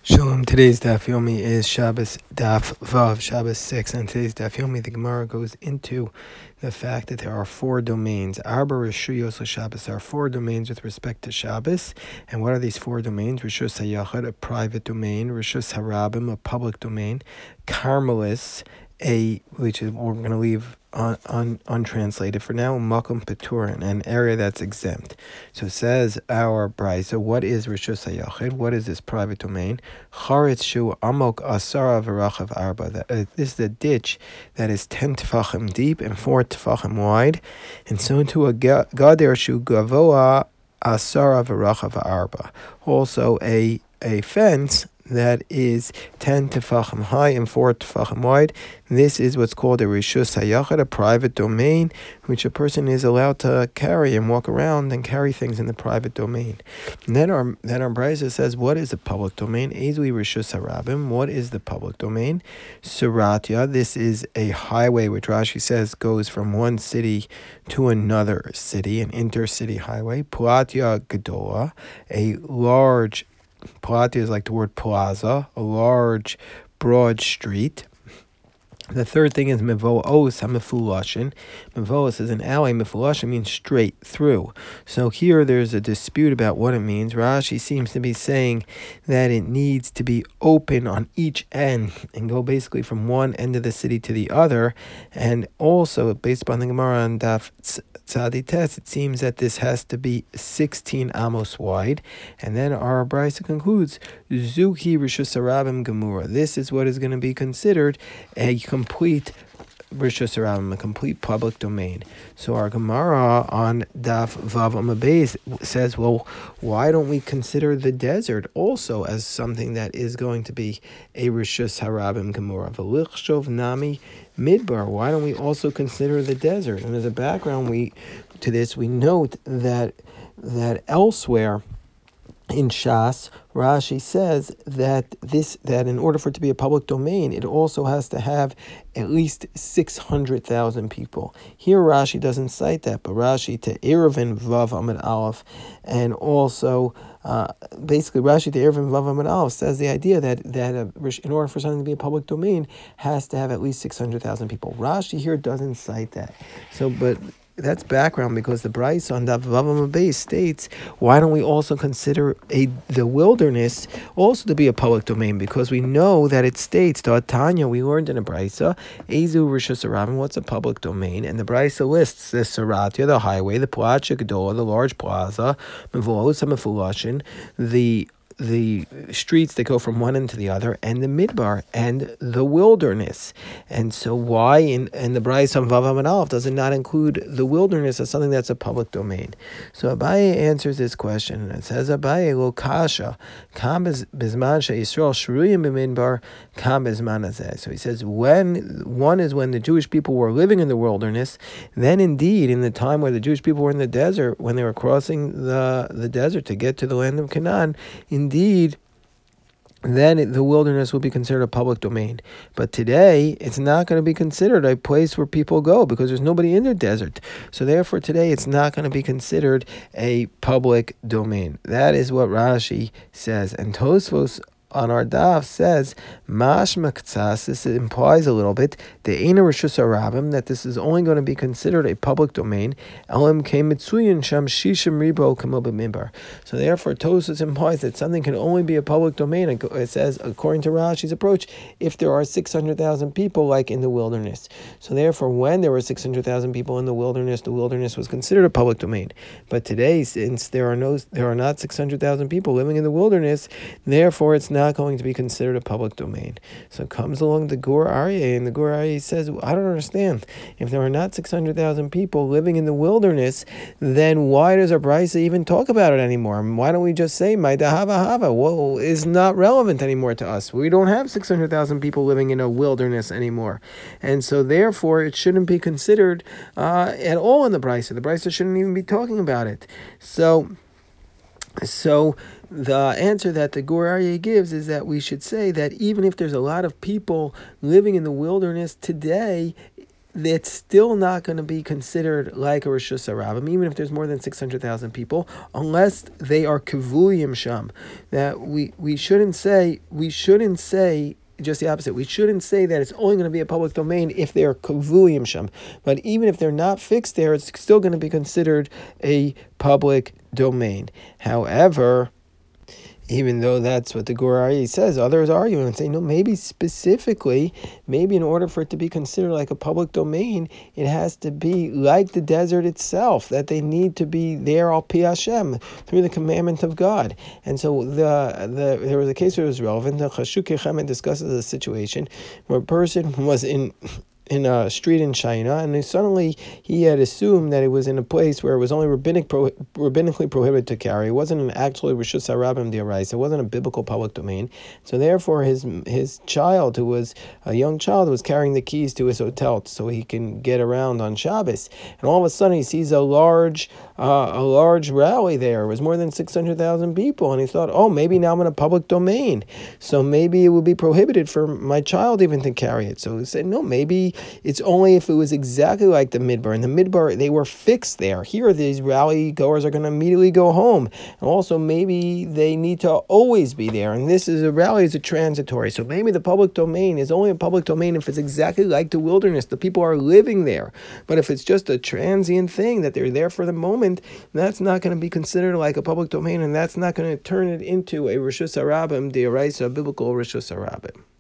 Shalom. Today's Daf Yomi is Shabbos Daf Vav, Shabbos 6. And today's Daf Yomi, the Gemara goes into the fact that there are four domains. Arba Rishuyos Shabbos. There are four domains with respect to Shabbos. And what are these four domains? Rishus HaYachad, a private domain. Rishus HaRabim, a public domain. Carmelis, which is what we're going to leave untranslated for now, Makom Peturin, an area that's exempt. So says our Brisa, what is Rishus HaYachid? What is this private domain? Charetz Shu Amok Asara V'Rachav Arba. This is a ditch that is 10 tefachim deep and 4 tefachim wide, and so to a Gader Shu Gavoa Asara V'Rachav Arba. Also a fence that is 10 tefachim high and 4 tefachim wide. This is what's called a Rishus HaYachad, a private domain, which a person is allowed to carry and walk around and carry things in the private domain. And then our Brisa says, what is the public domain? Ezui Rishus HaRabim. What is the public domain? Suratya. This is a highway, which Rashi says goes from one city to another city, an intercity highway. Puatya Gedola, a large Platia is like the word plaza, a large, broad street. The third thing is mevoos hamefulashin. Mevoos is an alley. Mefulashin means straight through. So here there's a dispute about what it means. Rashi seems to be saying that it needs to be open on each end and go basically from one end of the city to the other. And also, based upon the Gemara on Daf Tzadi Tes, it seems that this has to be 16 amos wide. And then our Brisa concludes, Zuki Rishus HaRabim Gemura. This is what is going to be considered a complete Rishus HaRabim, a complete public domain. So our Gemara on Daf Vav Amud Beis says, well, why don't we consider the desert also as something that is going to be a Rishus HaRabim Gemura? V'lichshov nami midbar. Why don't we also consider the desert? And as a background to this, we note that elsewhere in Shas, Rashi says that in order for it to be a public domain, it also has to have at least 600,000 people. Here Rashi doesn't cite that, but Rashi to Eruvin Vav Amud Aleph, and also basically Rashi to Eruvin Vav Amud Aleph says the idea that in order for something to be a public domain, has to have at least 600,000 people. Rashi here doesn't cite that. But that's background because the Brisa on Daf Vav Amud Beis states, why don't we also consider the wilderness also to be a public domain? Because we know that it states, Tanya, we learned in a Brisa, Ezu Rishus HaRabim, what's a public domain? And the Brisa lists the Saratya, the highway, the Placha Gedola, the large plaza, Mevoos HaMefulashin, the streets that go from one end to the other, and the midbar, and the wilderness. And so why in the Brisa on Vav Amud Aleph does it not include the wilderness as something that's a public domain? So Abaye answers this question, and it says, Abaye lo kasha, kam bizman she'Yisrael shruyim b'midbar, kam bizman hazeh. So he says, when the Jewish people were living in the wilderness, then indeed, in the time where the Jewish people were in the desert, when they were crossing the desert to get to the land of Canaan, indeed, then the wilderness will be considered a public domain. But today, it's not going to be considered a place where people go because there's nobody in the desert. So therefore, today, it's not going to be considered a public domain. That is what Rashi says. And Tosfos on our daf says, Mashma Ktsas, this implies a little bit, the Eina Rishus HaRabim, that this is only going to be considered a public domain, Elam Ke Mitsuyin Sham Shishim Ribo Kamo B'Midbar. So therefore, Tosfos implies that something can only be a public domain, it says, according to Rashi's approach, if there are 600,000 people like in the wilderness. So therefore, when there were 600,000 people in the wilderness was considered a public domain. But today, since there are not 600,000 people living in the wilderness, therefore it's not going to be considered a public domain. So comes along the Gur Aryeh, and the Gur Aryeh says, I don't understand. If there are not 600,000 people living in the wilderness, then why does our Brisa even talk about it anymore? Why don't we just say, Maida Hava Hava? Well, is not relevant anymore to us. We don't have 600,000 people living in a wilderness anymore. And so therefore, it shouldn't be considered at all in the Brisa. The Brisa shouldn't even be talking about it. So the answer that the Gur Aryeh gives is that we should say that even if there's a lot of people living in the wilderness today, it's still not going to be considered like a Rishus Harabim, even if there's more than 600,000 people, unless they are Kivuyim Sham. That we shouldn't say just the opposite. We shouldn't say that it's only going to be a public domain if they're Kivuyim Sham. But even if they're not fixed there, it's still going to be considered a public domain. However, even though that's what the Gur Aryeh says, others argue and say, no, maybe specifically, maybe in order for it to be considered like a public domain, it has to be like the desert itself, that they need to be there al pi Hashem, through the commandment of God. And so there was a case where it was relevant. The Chashuk Yechemet discusses a situation where a person was in a street in China, and suddenly he had assumed that it was in a place where it was only rabbinically prohibited to carry. It wasn't actually Rishus Harabim d'oraisa. It wasn't a biblical public domain. So therefore, his child, who was a young child, was carrying the keys to his hotel so he can get around on Shabbos. And all of a sudden, he sees a large rally there. It was more than 600,000 people, and he thought, oh, maybe now I'm in a public domain, so maybe it would be prohibited for my child even to carry it. So he said, no, maybe it's only if it was exactly like the Midbar. In the Midbar, they were fixed there. Here, these rally goers are going to immediately go home. And also, maybe they need to always be there. And this is a rally is a transitory. So maybe the public domain is only a public domain if it's exactly like the wilderness. The people are living there. But if it's just a transient thing that they're there for the moment, that's not going to be considered like a public domain, and that's not going to turn it into a Rishus Harabim d'oraisa, a biblical Rishus Harabim.